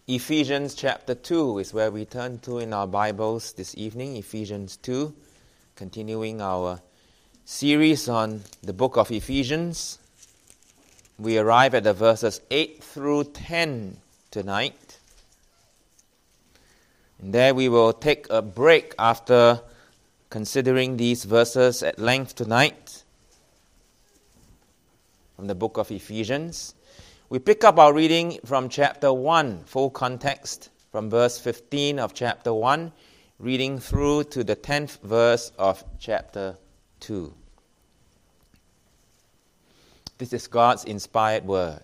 Ephesians chapter 2 is where we turn to in our Bibles this evening. Ephesians 2, continuing our series on the book of Ephesians. We arrive at the verses 8 through 10 tonight. And there we will take a break after considering these verses at length tonight from the book of Ephesians. We pick up our reading from chapter 1, full context, from verse 15 of chapter 1, reading through to the 10th verse of chapter 2. This is God's inspired word.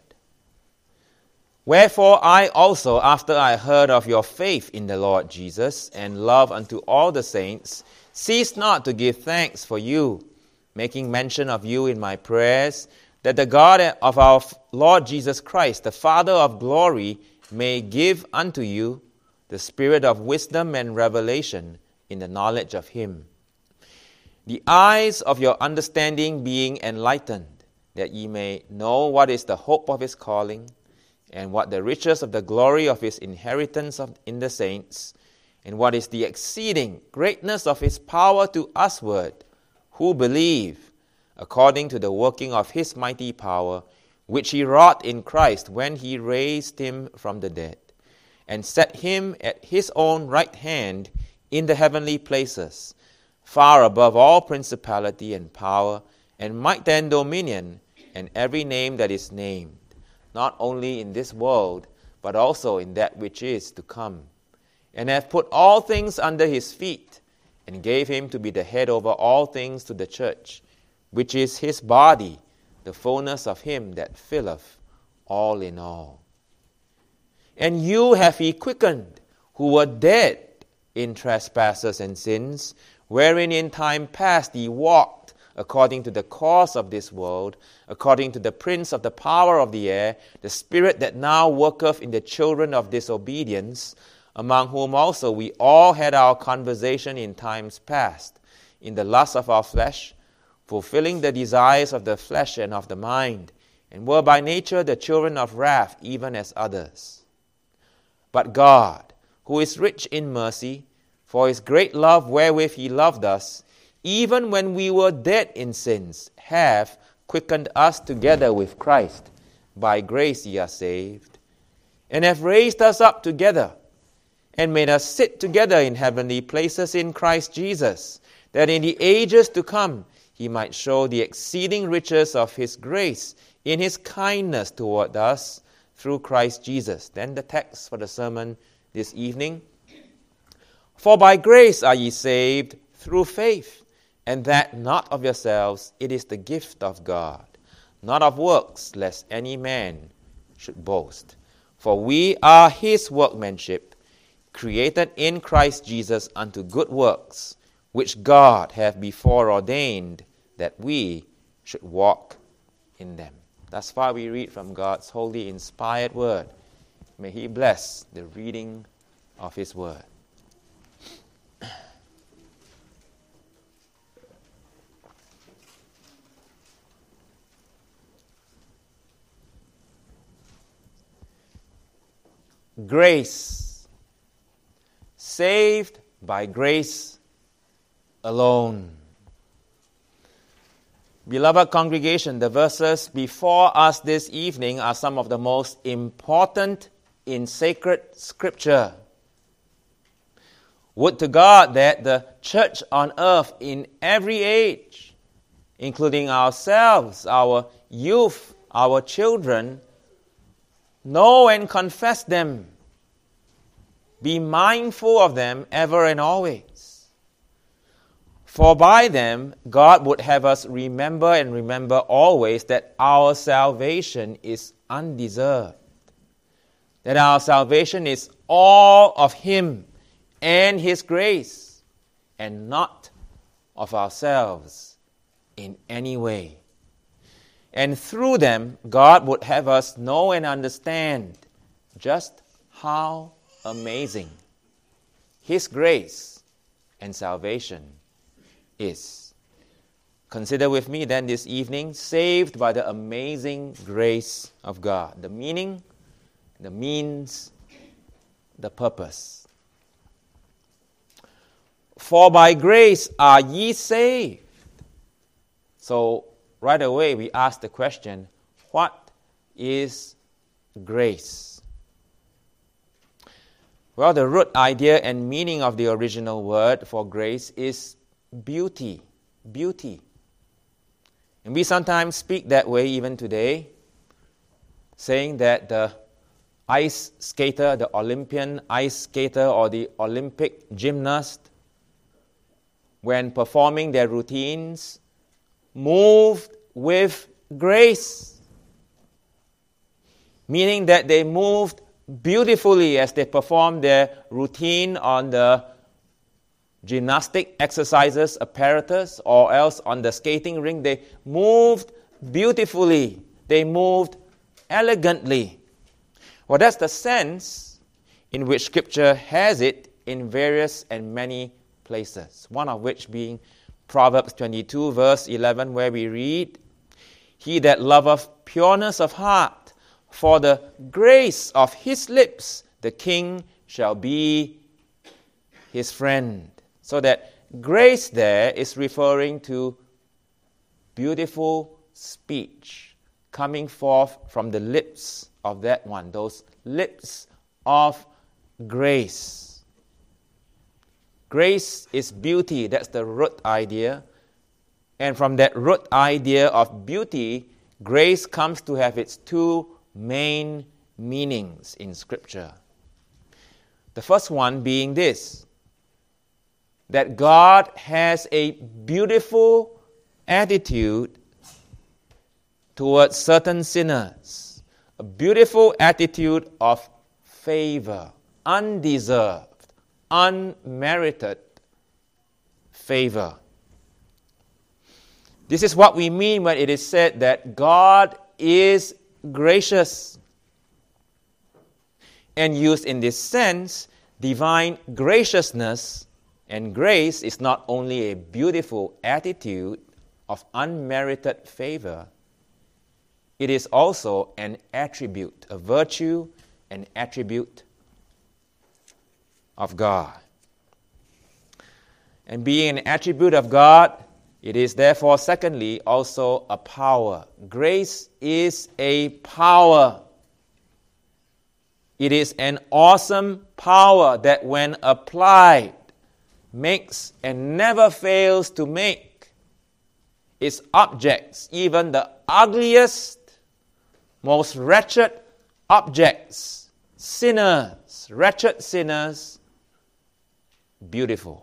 Wherefore I also, after I heard of your faith in the Lord Jesus and love unto all the saints, cease not to give thanks for you, making mention of you in my prayers, that the God of our Lord Jesus Christ, the Father of glory, may give unto you the spirit of wisdom and revelation in the knowledge of him, the eyes of your understanding being enlightened, that ye may know what is the hope of his calling, and what the riches of the glory of his inheritance in the saints, and what is the exceeding greatness of his power to usward, who believe, according to the working of his mighty power, which he wrought in Christ when he raised him from the dead, and set him at his own right hand in the heavenly places, far above all principality and power, and might and dominion, and every name that is named, not only in this world, but also in that which is to come, and hath put all things under his feet, and gave him to be the head over all things to the church, which is his body, the fullness of him that filleth all in all. And you have he quickened, who were dead in trespasses and sins, wherein in time past ye walked, according to the course of this world, according to the prince of the power of the air, the spirit that now worketh in the children of disobedience, among whom also we all had our conversation in times past, in the lust of our flesh, fulfilling the desires of the flesh and of the mind, and were by nature the children of wrath, even as others. But God, who is rich in mercy, for his great love wherewith he loved us, even when we were dead in sins, hath quickened us together with Christ. By grace ye are saved, and hath raised us up together, and made us sit together in heavenly places in Christ Jesus, that in the ages to come he might show the exceeding riches of his grace in his kindness toward us through Christ Jesus. Then the text for the sermon this evening. For by grace are ye saved through faith, and that not of yourselves, it is the gift of God, not of works, lest any man should boast. For we are his workmanship, created in Christ Jesus unto good works, which God hath before ordained that we should walk in them. Thus far we read from God's holy inspired word. May he bless the reading of his word. Grace. Saved by grace alone. Beloved congregation, the verses before us this evening are some of the most important in sacred scripture. Would to God that the church on earth in every age, including ourselves, our youth, our children, know and confess them, be mindful of them ever and always. For by them, God would have us remember and remember always that our salvation is undeserved. That our salvation is all of him and his grace, and not of ourselves in any way. And through them, God would have us know and understand just how amazing his grace and salvation is. Consider with me then this evening, saved by the amazing grace of God. The meaning, the means, the purpose. For by grace are ye saved. So right away we ask the question, what is grace? Well, the root idea and meaning of the original word for grace is beauty. Beauty. And we sometimes speak that way even today, saying that the ice skater, the Olympian ice skater or the Olympic gymnast, when performing their routines, moved with grace. Meaning that they moved beautifully as they performed their routine on the gymnastic exercises apparatus or else on the skating ring. They moved beautifully. They moved elegantly. Well, that's the sense in which Scripture has it in various and many places. One of which being Proverbs 22 verse 11, where we read, "He that loveth pureness of heart, for the grace of his lips, the king shall be his friend." So that grace there is referring to beautiful speech coming forth from the lips of that one, those lips of grace. Grace is beauty, that's the root idea. And from that root idea of beauty, grace comes to have its two main meanings in Scripture. The first one being this, that God has a beautiful attitude towards certain sinners, a beautiful attitude of favor, undeserved, unmerited favor. This is what we mean when it is said that God is gracious. And used in this sense, divine graciousness and grace is not only a beautiful attitude of unmerited favor, it is also an attribute, a virtue, an attribute of God. And being an attribute of God, it is therefore, secondly, also a power. Grace is a power. It is an awesome power that when applied, makes and never fails to make its objects, even the ugliest, most wretched objects, sinners, wretched sinners, beautiful.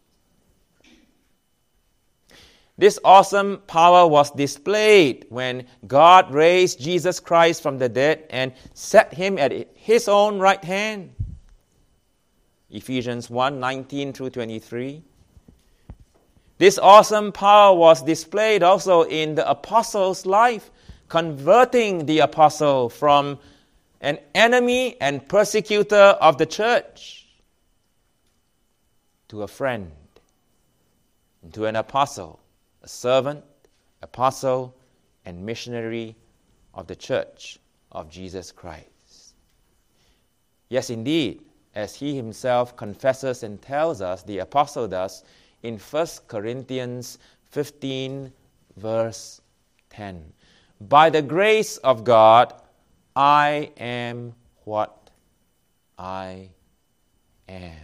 This awesome power was displayed when God raised Jesus Christ from the dead and set him at his own right hand. Ephesians 1:19 through 23. This awesome power was displayed also in the apostle's life, converting the apostle from an enemy and persecutor of the church to a friend, to an apostle, a servant, apostle, and missionary of the church of Jesus Christ. Yes, indeed, as he himself confesses and tells us, the apostle does, in 1 Corinthians 15, verse 10. By the grace of God, I am what I am.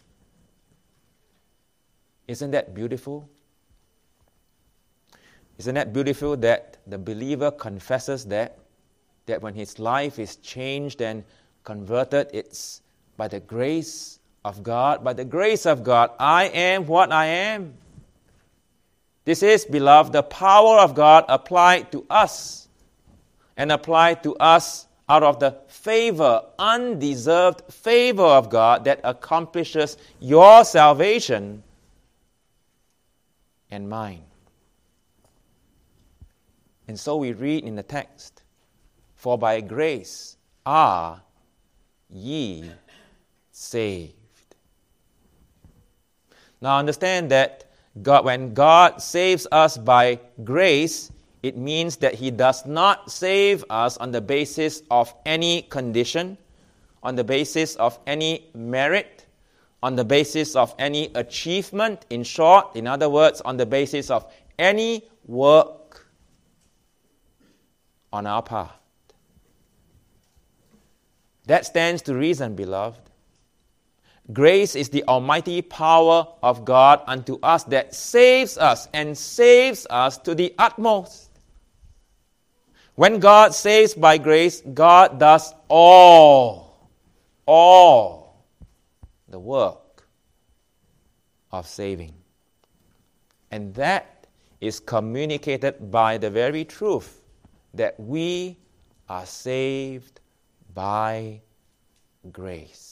Isn't that beautiful? Isn't that beautiful that the believer confesses that when his life is changed and converted, it's by the grace of God. By the grace of God, I am what I am. This is, beloved, the power of God applied to us, and applied to us out of the favor, undeserved favor of God that accomplishes your salvation and mine. And so we read in the text, "For by grace are ye saved." Now understand that when God saves us by grace, it means that he does not save us on the basis of any condition, on the basis of any merit, on the basis of any achievement, in short, in other words, on the basis of any work on our part. That stands to reason, beloved. Grace is the almighty power of God unto us that saves us and saves us to the utmost. When God saves by grace, God does all the work of saving. And that is communicated by the very truth that we are saved by grace.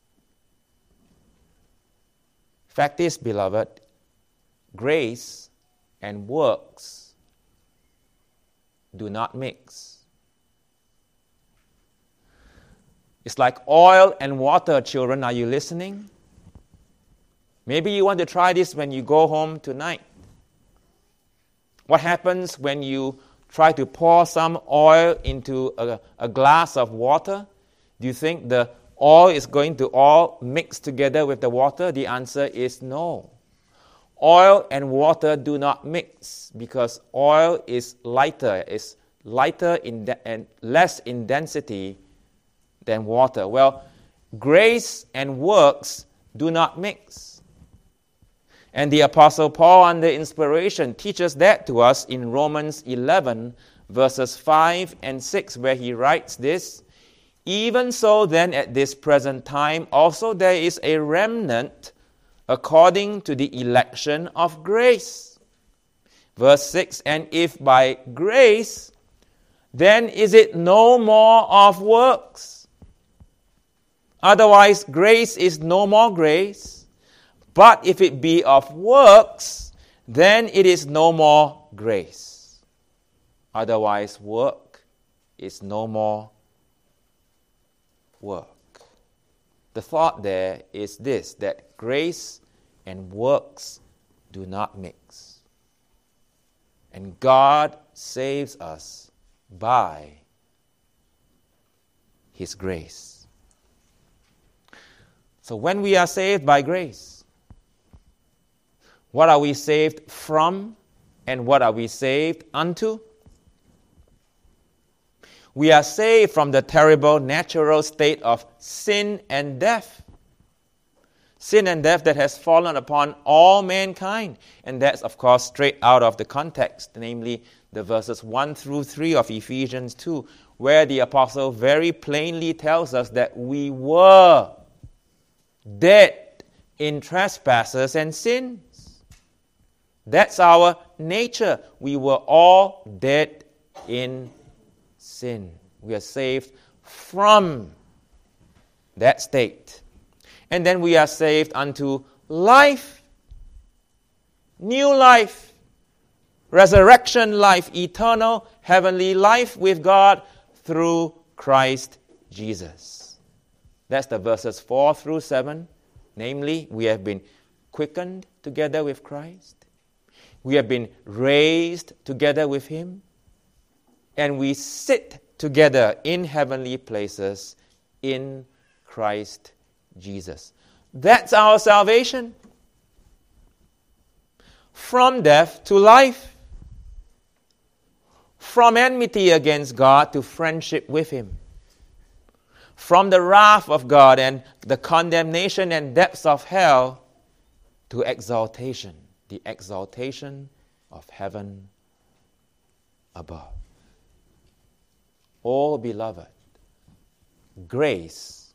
Fact is, beloved, grace and works do not mix. It's like oil and water, children. Are you listening? Maybe you want to try this when you go home tonight. What happens when you try to pour some oil into a glass of water? Do you think the oil is going to all mix together with the water? The answer is no. Oil and water do not mix because oil is lighter and less in density than water. Well, grace and works do not mix. And the Apostle Paul, under inspiration, teaches that to us in Romans 11, verses 5 and 6, where he writes this: "Even so then at this present time also there is a remnant according to the election of grace." Verse 6, "And if by grace, then is it no more of works? Otherwise grace is no more grace. But if it be of works, then it is no more grace. Otherwise work is no more work." The thought there is this, that grace and works do not mix. And God saves us by His grace. So when we are saved by grace, what are we saved from and what are we saved unto? We are saved from the terrible natural state of sin and death. Sin and death that has fallen upon all mankind. And that's, of course, straight out of the context, namely the verses 1 through 3 of Ephesians 2, where the apostle very plainly tells us that we were dead in trespasses and sins. That's our nature. We were all dead in sin. We are saved from that state. And then we are saved unto life, new life, resurrection life, eternal heavenly life with God through Christ Jesus. That's the verses 4 through 7. Namely, we have been quickened together with Christ. We have been raised together with Him. And we sit together in heavenly places in Christ Jesus. That's our salvation. From death to life. From enmity against God to friendship with Him. From the wrath of God and the condemnation and depths of hell to exaltation. The exaltation of heaven above. Oh, beloved, grace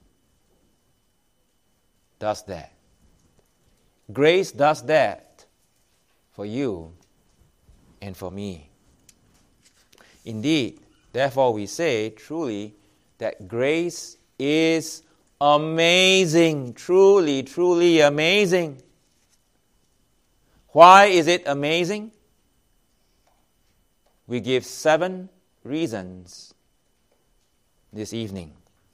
does that. Grace does that for you and for me. Indeed, therefore we say truly that grace is amazing, truly, truly amazing. Why is it amazing? We give 7 reasons this evening.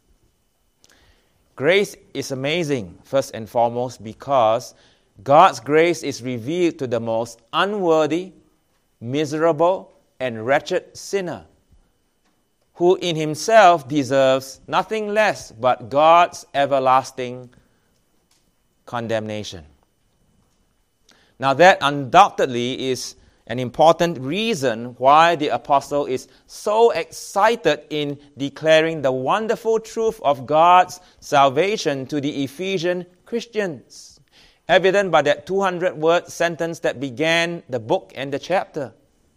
Grace is amazing, first and foremost, because God's grace is revealed to the most unworthy, miserable, and wretched sinner. who in himself deserves nothing less but God's everlasting condemnation. Now that undoubtedly is an important reason why the apostle is so excited in declaring the wonderful truth of God's salvation to the Ephesian Christians, evident by that 200-word sentence that began the book and the chapter.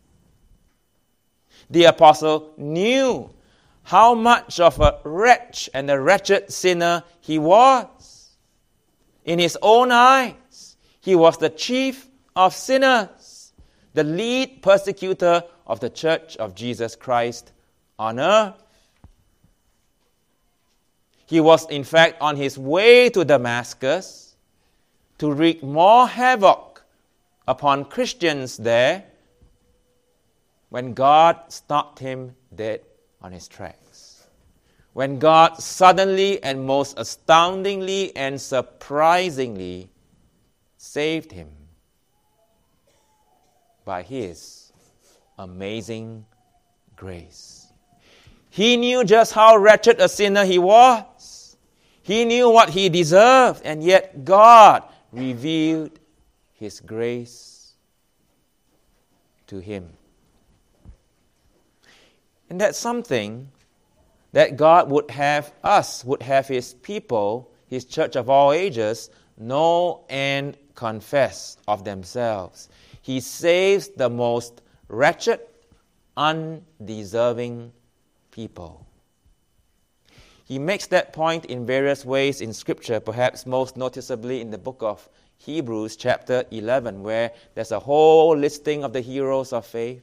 The apostle knew how much of a wretch and a wretched sinner he was. In his own eyes, he was the chief of sinners, the lead persecutor of the Church of Jesus Christ on earth. He was in fact on his way to Damascus to wreak more havoc upon Christians there when God stopped him dead on his tracks. When God suddenly and most astoundingly and surprisingly saved him by his amazing grace. He knew just how wretched a sinner he was. He knew what he deserved, and yet God revealed his grace to him. And that's something that God would have his people, his church of all ages, know and confess of themselves. He saves the most wretched, undeserving people. He makes that point in various ways in Scripture, perhaps most noticeably in the book of Hebrews chapter 11, where there's a whole listing of the heroes of faith.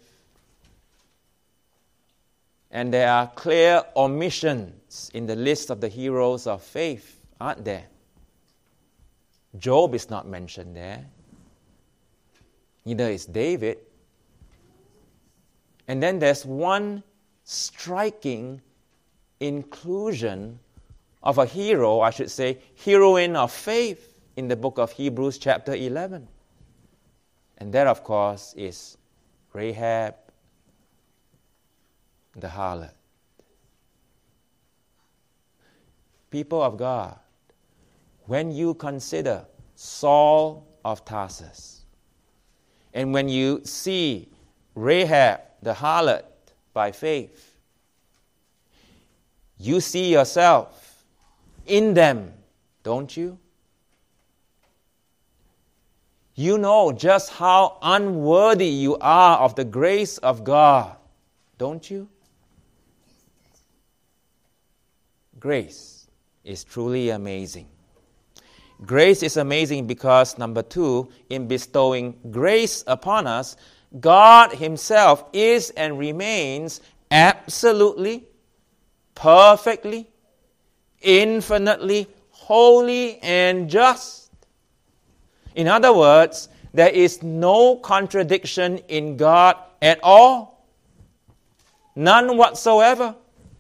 And there are clear omissions in the list of the heroes of faith, aren't there? Job is not mentioned there. Neither is David. And then there's one striking inclusion of a hero, I should say, heroine of faith in the book of Hebrews chapter 11. And that, of course, is Rahab the harlot. People of God, when you consider Saul of Tarsus, and when you see Rahab the harlot by faith, you see yourself in them, don't you? You know just how unworthy you are of the grace of God, don't you? Grace is truly amazing. Grace is amazing because, number two, in bestowing grace upon us, God Himself is and remains absolutely, perfectly, infinitely holy and just. In other words, there is no contradiction in God at all. None whatsoever.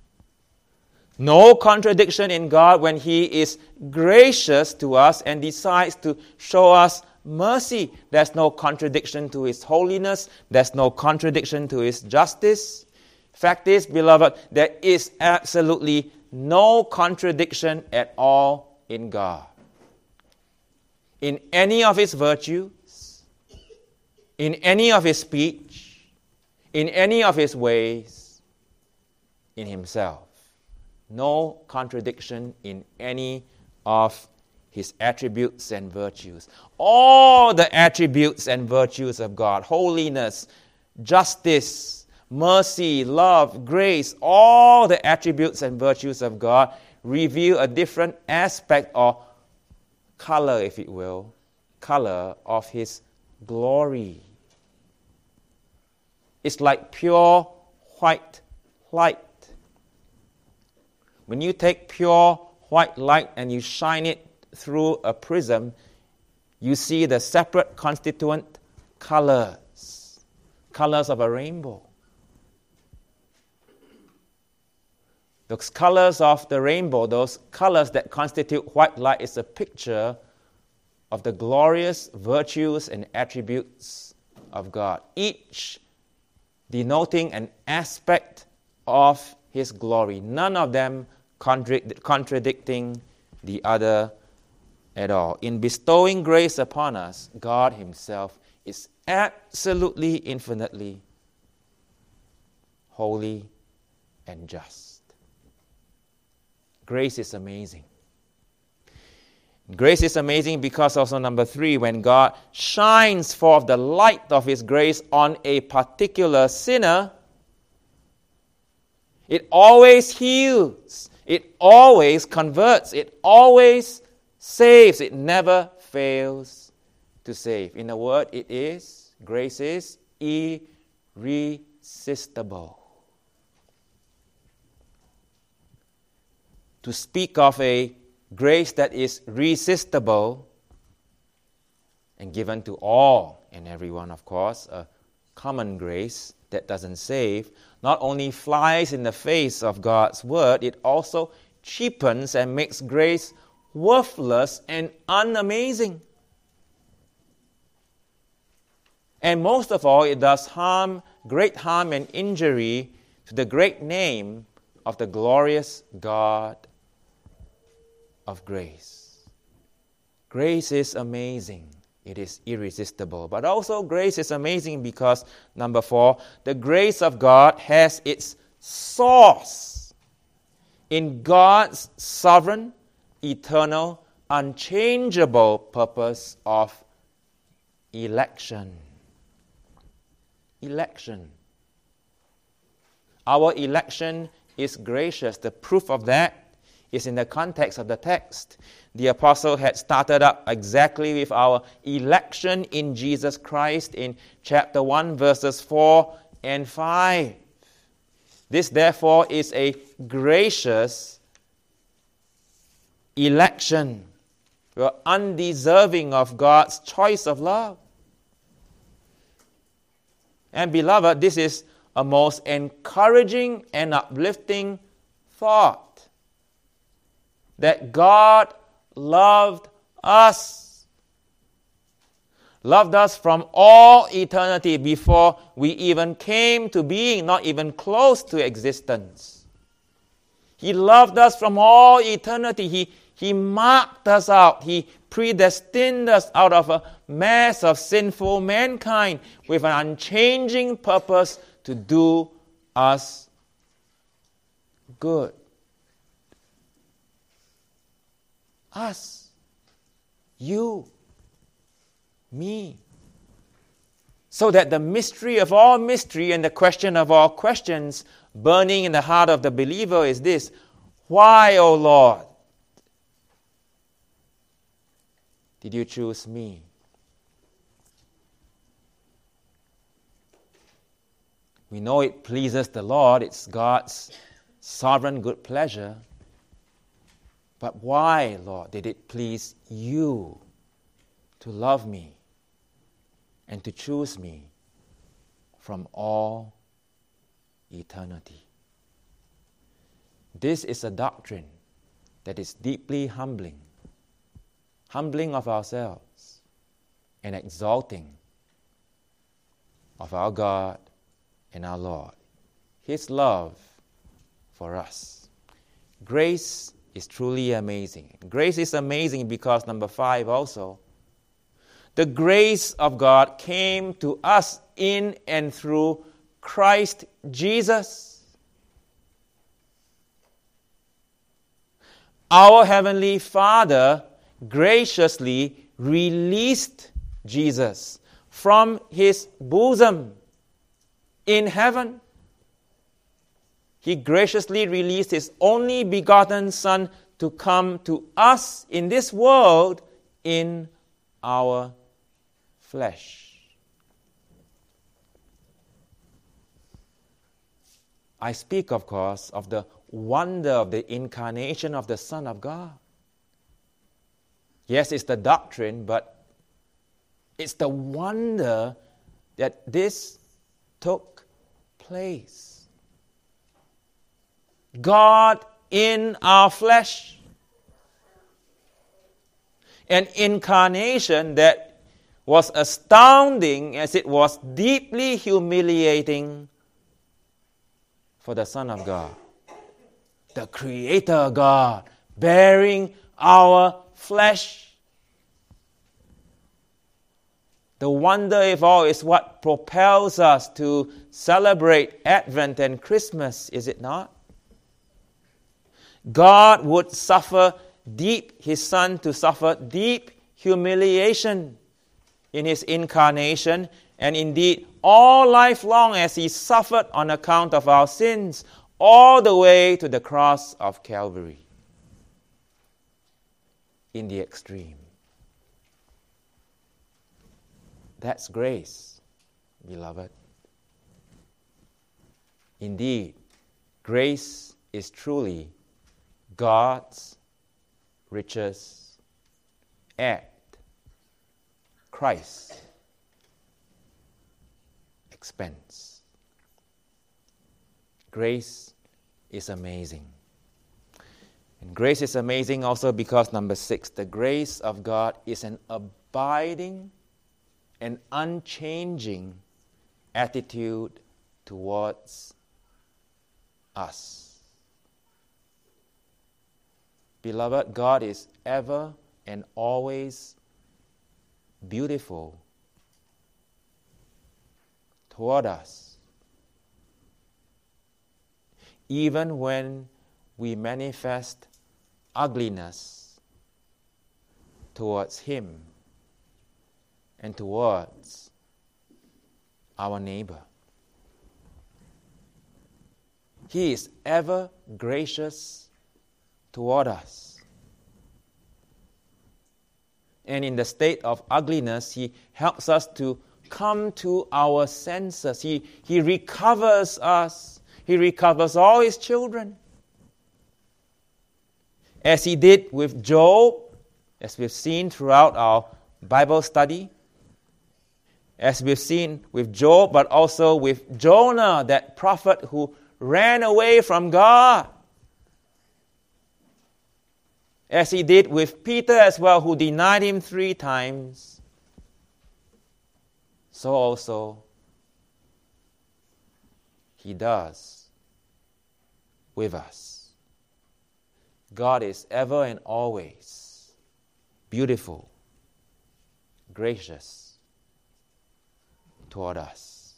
No contradiction in God when He is gracious to us and decides to show us mercy. There's no contradiction to His holiness. There's no contradiction to His justice. Fact is, beloved, there is absolutely no contradiction at all in God. In any of His virtues, in any of His speech, in any of His ways, in Himself. No contradiction in any of His attributes and virtues. All the attributes and virtues of God, holiness, justice, mercy, love, grace, all the attributes and virtues of God reveal a different aspect or color, if you will, color of His glory. It's like pure white light. When you take pure white light and you shine it through a prism, you see the separate constituent colors of a rainbow. Those colors of the rainbow, those colors that constitute white light, is a picture of the glorious virtues and attributes of God, each denoting an aspect of His glory. None of them contradicting the other at all. In bestowing grace upon us, God Himself is absolutely, infinitely holy and just. Grace is amazing. Grace is amazing because also number 3, when God shines forth the light of His grace on a particular sinner, it always heals, it always converts, it always saves, it never fails to save. In a word, grace is irresistible. To speak of a grace that is resistible and given to all and everyone, of course, a common grace that doesn't save, not only flies in the face of God's word, it also cheapens and makes grace worthless and unamazing. And most of all, it does great harm and injury to the great name of the glorious God of grace. Grace is amazing. It is irresistible. But also grace is amazing because, number 4, the grace of God has its source in God's sovereign, eternal, unchangeable purpose of election. Election. Our election is gracious. The proof of that is in the context of the text. The apostle had started up exactly with our election in Jesus Christ in chapter 1, verses 4 and 5. This, therefore, is a gracious election. We are undeserving of God's choice of love. And beloved, this is a most encouraging and uplifting thought. That God loved us. Loved us from all eternity before we even came to being, not even close to existence. He loved us from all eternity. He marked us out. He predestined us out of a mass of sinful mankind with an unchanging purpose to do us good. Us, you, me. So that the mystery of all mystery and the question of all questions burning in the heart of the believer is this: why, O Lord, did you choose me? We know it pleases the Lord, it's God's sovereign good pleasure. But why, Lord, did it please you to love me and to choose me from all eternity? This is a doctrine that is deeply humbling of ourselves and exalting of our God and our Lord, His love for us. Grace is truly amazing. Grace is amazing because, number 5 also, the grace of God came to us in and through Christ Jesus. Our Heavenly Father graciously released Jesus from His bosom in heaven. He graciously released His only begotten Son to come to us in this world in our flesh. I speak, of course, of the wonder of the incarnation of the Son of God. Yes, it's the doctrine, but it's the wonder that this took place. God in our flesh. An incarnation that was astounding as it was deeply humiliating for the Son of God. the Creator God, bearing our flesh. The wonder of all is what propels us to celebrate Advent and Christmas, is it not? God would suffer His Son to suffer deep humiliation in His incarnation, and indeed all life long as He suffered on account of our sins, all the way to the cross of Calvary. In the extreme. That's grace, beloved. Indeed, grace is truly God's riches at Christ's expense. Grace is amazing. And grace is amazing also because, number 6, the grace of God is an abiding and unchanging attitude towards us. Beloved, God is ever and always beautiful toward us. Even when we manifest ugliness towards Him and towards our neighbor. He is ever gracious toward us. And in the state of ugliness, He helps us to come to our senses. He recovers us. He recovers all His children. As He did with Job, as we've seen throughout our Bible study, as we've seen with Job, but also with Jonah, that prophet who ran away from God. As He did with Peter as well, who denied Him 3 times. So also He does with us. God is ever and always beautiful, gracious toward us.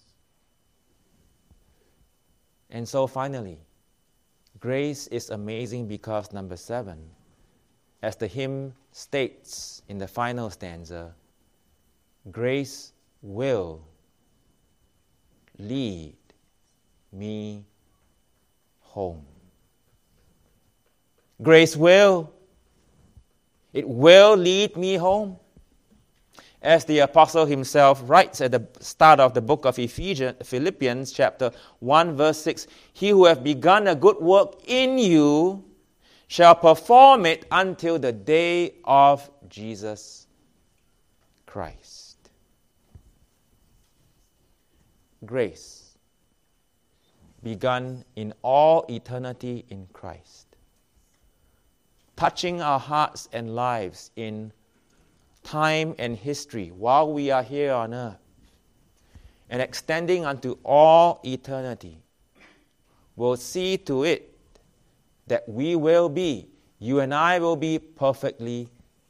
And so finally, grace is amazing because, number 7, as the hymn states in the final stanza, grace will lead me home. Grace will. It will lead me home. As the apostle himself writes at the start of the book of Philippians chapter 1 verse 6, He who hath begun a good work in you shall perform it until the day of Jesus Christ. Grace begun in all eternity in Christ, touching our hearts and lives in time and history while we are here on earth, and extending unto all eternity, will see to it that we will be, you and I will be perfectly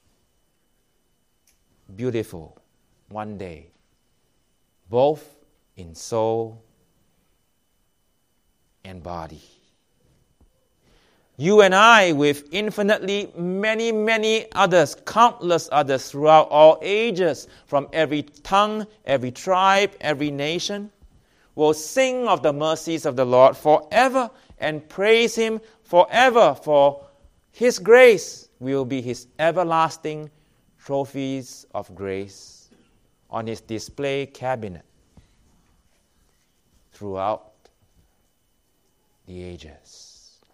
beautiful one day, both in soul and body. You and I, with infinitely many, many others, countless others throughout all ages, from every tongue, every tribe, every nation, will sing of the mercies of the Lord forever and praise Him forever, for His grace will be His everlasting trophies of grace on His display cabinet throughout the ages.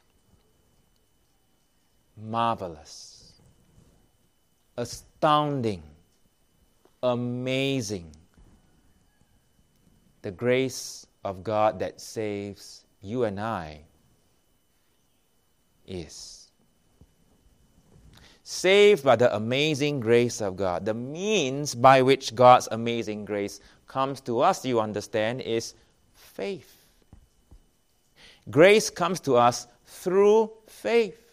Marvelous, astounding, amazing, the grace of God that saves you and I is. Saved by the amazing grace of God. The means by which God's amazing grace comes to us, you understand, is faith. Grace comes to us through faith.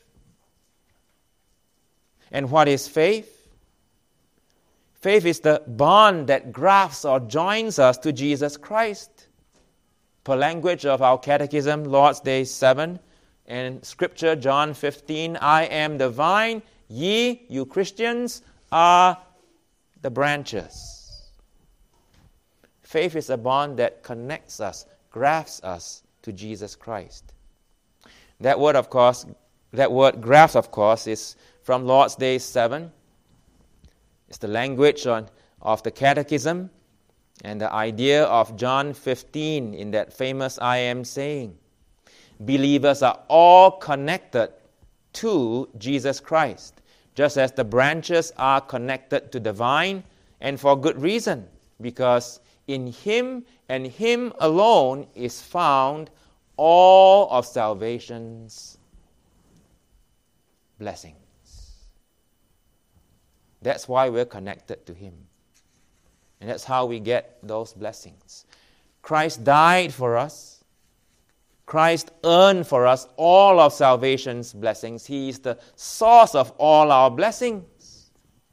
And what is faith? Faith is the bond that grafts or joins us to Jesus Christ. Per language of our catechism, Lord's Day 7, and Scripture, John 15, I am the vine, ye, you Christians, are the branches. Faith is a bond that connects us, grafts us to Jesus Christ. That word grafts, of course, is from Lord's Day 7. It's the language of the catechism and the idea of John 15 in that famous I am saying. Believers are all connected to Jesus Christ, just as the branches are connected to the vine, and for good reason, because in Him and Him alone is found all of salvation's blessings. That's why we're connected to Him. And that's how we get those blessings. Christ died for us. Christ earned for us all of salvation's blessings. He is the source of all our blessings.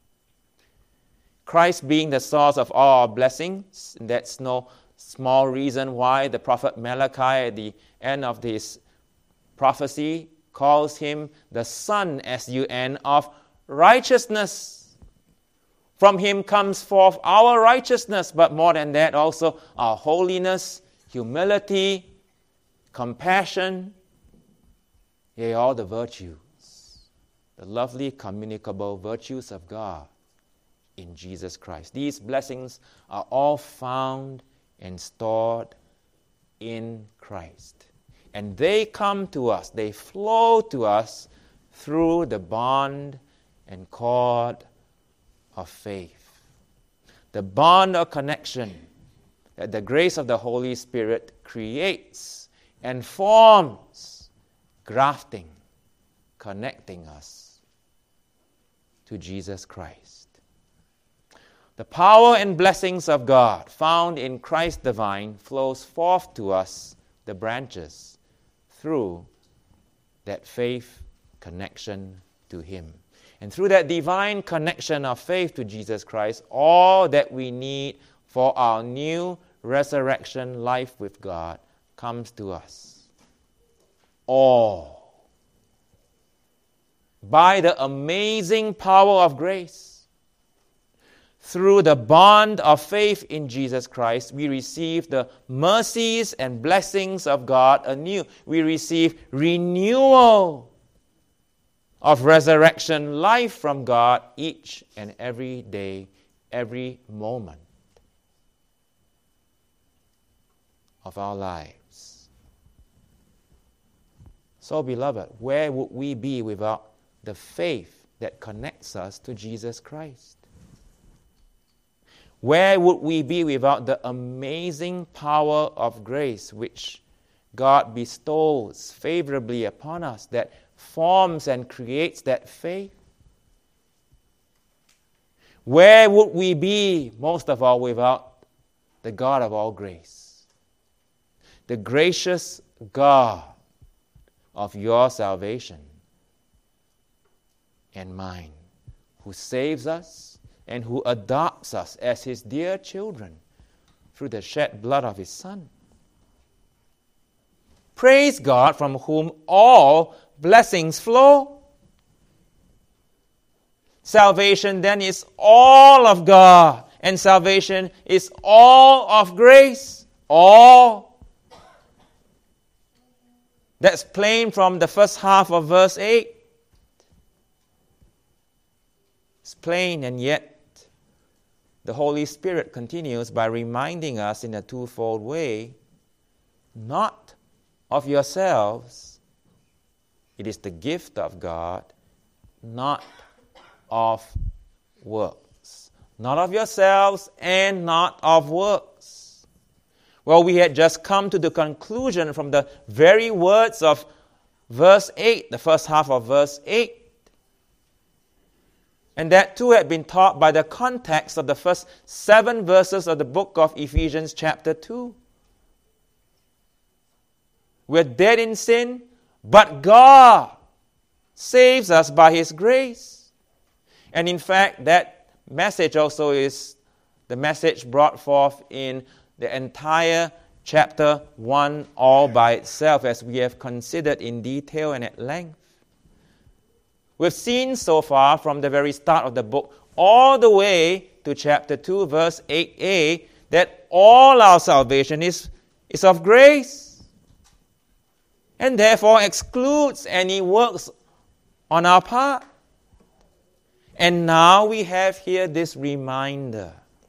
Christ being the source of all our blessings, and that's no small reason why the prophet Malachi at the end of this prophecy calls Him the Son, S-U-N, of righteousness. From Him comes forth our righteousness, but more than that also our holiness, humility, compassion, yea, all the virtues, the lovely communicable virtues of God in Jesus Christ. These blessings are all found and stored in Christ. And they come to us, they flow to us through the bond and cord of faith. The bond of connection that the grace of the Holy Spirit creates and forms, grafting, connecting us to Jesus Christ. The power and blessings of God found in Christ the vine flows forth to us, the branches, through that faith connection to Him. And through that divine connection of faith to Jesus Christ, all that we need for our new resurrection life with God comes to us. All. By the amazing power of grace, through the bond of faith in Jesus Christ, we receive the mercies and blessings of God anew. We receive renewal of resurrection life from God each and every day, every moment of our lives. So, beloved, where would we be without the faith that connects us to Jesus Christ? Where would we be without the amazing power of grace which God bestows favorably upon us, that forms and creates that faith? Where would we be, most of all, without the God of all grace? The gracious God of your salvation and mine, who saves us and who adopts us as His dear children through the shed blood of His Son. Praise God, from whom all blessings flow. Salvation then is all of God, and salvation is all of grace. All. That's plain from the first half of verse 8. It's plain, and yet the Holy Spirit continues by reminding us in a twofold way, not of yourselves. It is the gift of God, not of works. Not of yourselves and not of works. Well, we had just come to the conclusion from the very words of verse 8, the first half of verse 8. And that too had been taught by the context of the first 7 verses of the book of Ephesians chapter 2. We're dead in sin, But God saves us by His grace. And in fact, that message also is the message brought forth in the entire chapter 1 all by itself, as we have considered in detail and at length. We've seen so far from the very start of the book all the way to chapter 2, verse 8a, that all our salvation is of grace, and therefore excludes any works on our part. And now we have here this reminder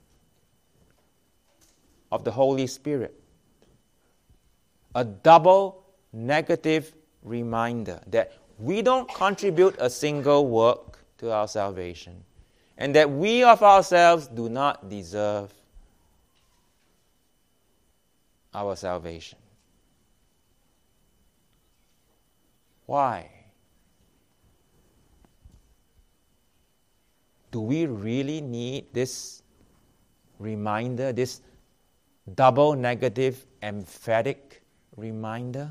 of the Holy Spirit, a double negative reminder that we don't contribute a single work to our salvation, and that we of ourselves do not deserve our salvation. Why? Do we really need this reminder, this double negative, emphatic reminder?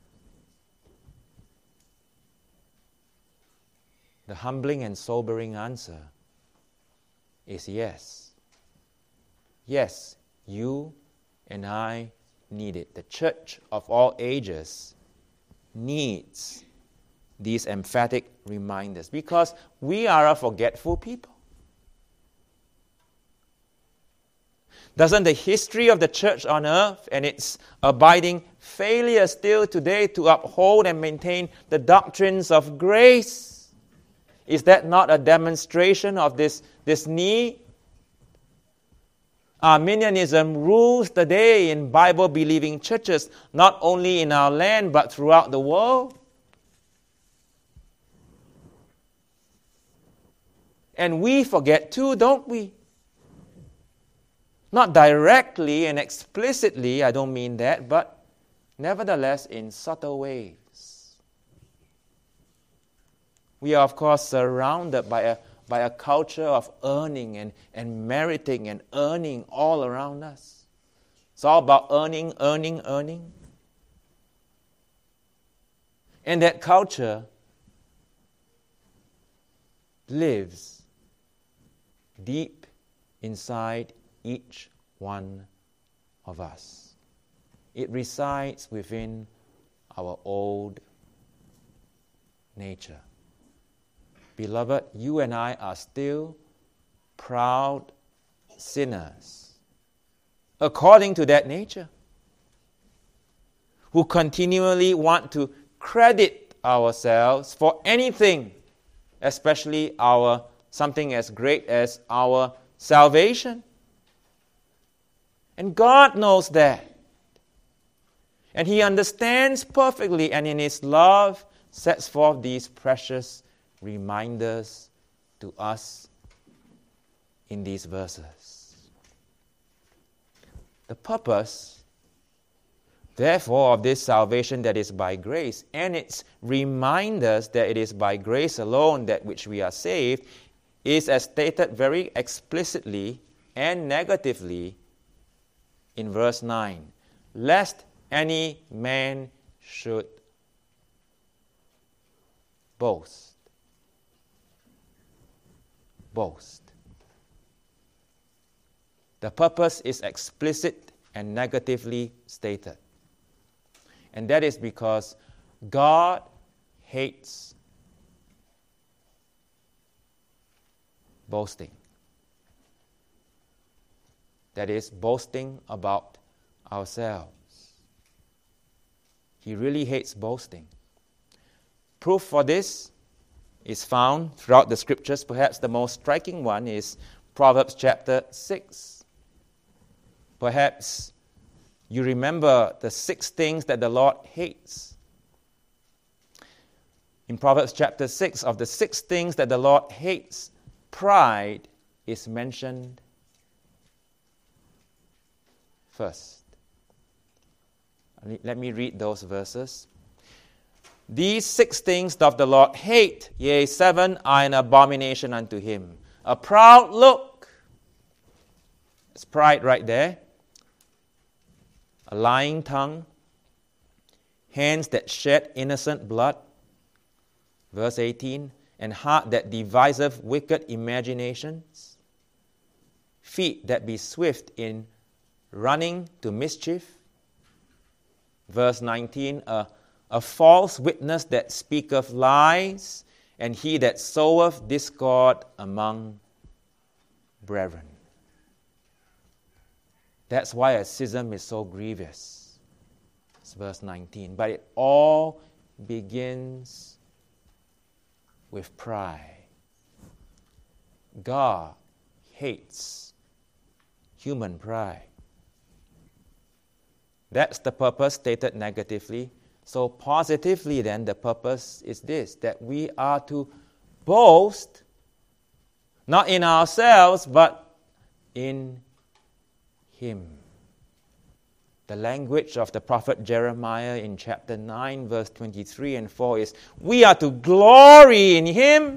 The humbling and sobering answer is yes. Yes, you and I need it. The church of all ages needs these emphatic reminders because we are a forgetful people. Doesn't the history of the church on earth and its abiding failure still today to uphold and maintain the doctrines of grace, is that not a demonstration of this need? Arminianism rules the day in Bible-believing churches, not only in our land but throughout the world. And we forget too, don't we? Not directly and explicitly, I don't mean that, but nevertheless in subtle ways. We are, of course, surrounded by a culture of earning and meriting and earning all around us. It's all about earning. And that culture lives deep inside each one of us. It resides within our old nature. Beloved, you and I are still proud sinners according to that nature, who continually want to credit ourselves for anything, especially something as great as our salvation. And God knows that. And He understands perfectly, and in His love sets forth these precious reminders to us in these verses. The purpose, therefore, of this salvation that is by grace, and its reminders that it is by grace alone that which we are saved, is as stated very explicitly and negatively in verse 9. Lest any man should boast. The purpose is explicit and negatively stated. And that is because God hates boasting. That is, boasting about ourselves. He really hates boasting. Proof for this is found throughout the scriptures. Perhaps the most striking one is Proverbs chapter 6. Perhaps you remember the 6 things that the Lord hates. In Proverbs chapter 6, of the 6 things that the Lord hates, pride is mentioned first. Let me read those verses. These 6 things doth the Lord hate, yea, 7 are an abomination unto Him. A proud look. It's pride right there. A lying tongue. hands that shed innocent blood, verse 18, and heart that deviseth wicked imaginations, feet that be swift in running to mischief, verse 19, a false witness that speaketh lies, and he that soweth discord among brethren. That's why a schism is so grievous. It's verse 19. But it all begins with pride. God hates human pride. That's the purpose stated negatively. So positively then, the purpose is this, that we are to boast, not in ourselves, but in Him. The language of the prophet Jeremiah in chapter 9, verse 23 and 4 is, we are to glory in Him.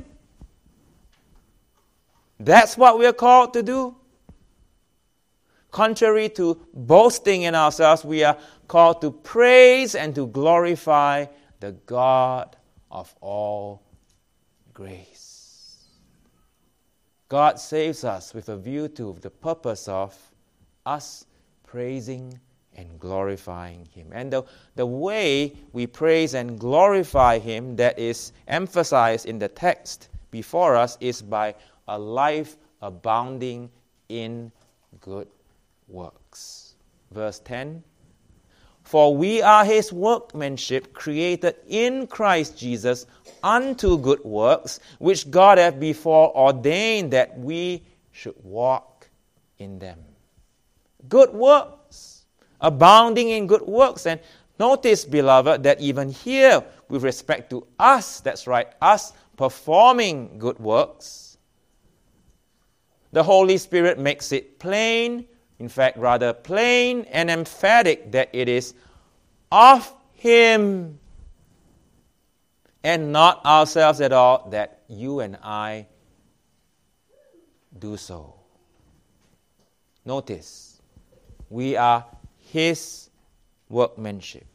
That's what we are called to do. Contrary to boasting in ourselves, we are called to praise and to glorify the God of all grace. God saves us with a view to the purpose of us praising and glorifying Him. And the way we praise and glorify Him that is emphasized in the text before us is by a life abounding in good works. Verse 10, for we are His workmanship, created in Christ Jesus unto good works, which God hath before ordained that we should walk in them. Good works, abounding in good works. And notice, beloved, that even here, with respect to us, that's right, us performing good works, the Holy Spirit makes it plain, in fact, rather plain and emphatic, that it is of Him and not ourselves at all that you and I do so. Notice, we are His workmanship.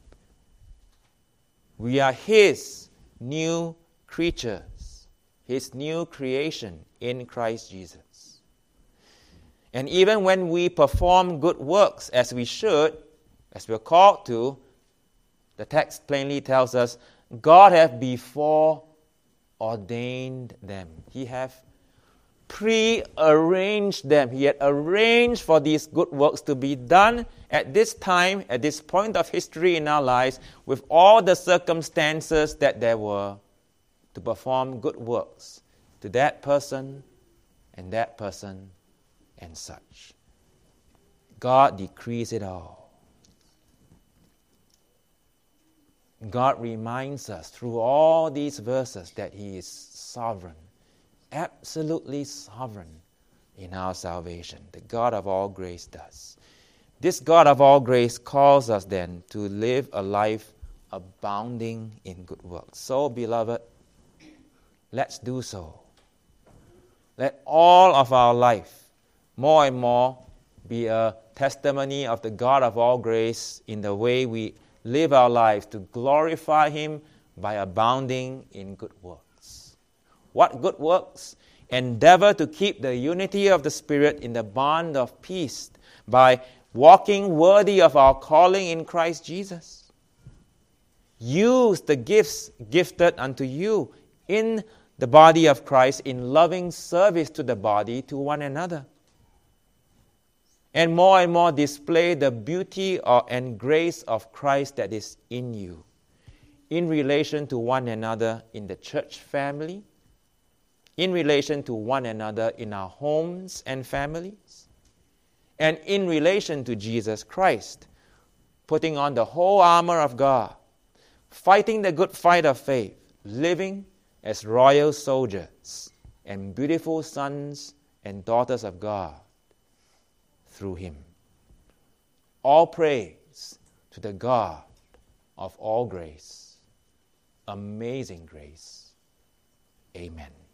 We are His new creatures, His new creation in Christ Jesus. And even when we perform good works, as we should, as we're called to, the text plainly tells us, God hath before ordained them. He hath pre-arranged them. He had arranged for these good works to be done at this time, at this point of history in our lives, with all the circumstances that there were to perform good works to that person and that person and such. God decrees it all. God reminds us through all these verses that He is sovereign, absolutely sovereign in our salvation. The God of all grace does. This God of all grace calls us then to live a life abounding in good works. So, beloved, let's do so. Let all of our life more and more be a testimony of the God of all grace in the way we live our lives to glorify Him by abounding in good works. What good works? Endeavor to keep the unity of the Spirit in the bond of peace by walking worthy of our calling in Christ Jesus. Use the gifts gifted unto you in the body of Christ in loving service to the body, to one another. And more display the beauty and grace of Christ that is in you, in relation to one another in the church family, in relation to one another in our homes and families, and in relation to Jesus Christ, putting on the whole armor of God, fighting the good fight of faith, living as royal soldiers and beautiful sons and daughters of God through Him. All praise to the God of all grace, amazing grace. Amen.